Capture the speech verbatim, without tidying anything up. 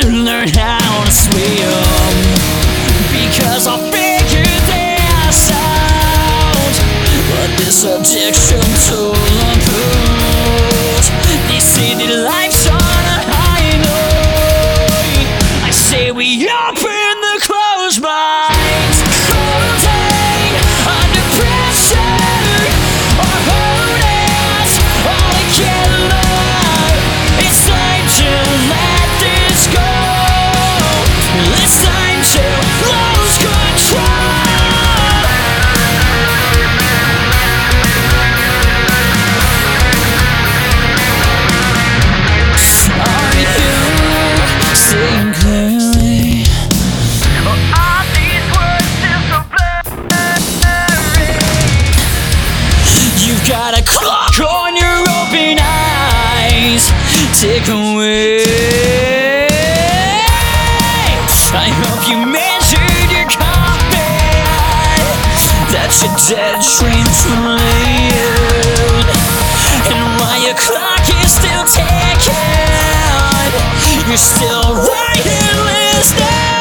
and learn how to swim, because I figured this out. But this addiction to the booze, they say that life's on a high note. I say we open the closed minds, floating under pressure, our hearts all together. It's time to let this go. It's time to lose control. Are you seeing clearly? All these words still so blurry. You've got a clock on your open eyes. Take away. I hope you measured your copy. That's a dead train for you. And while your clock is still ticking, you're still right here listening.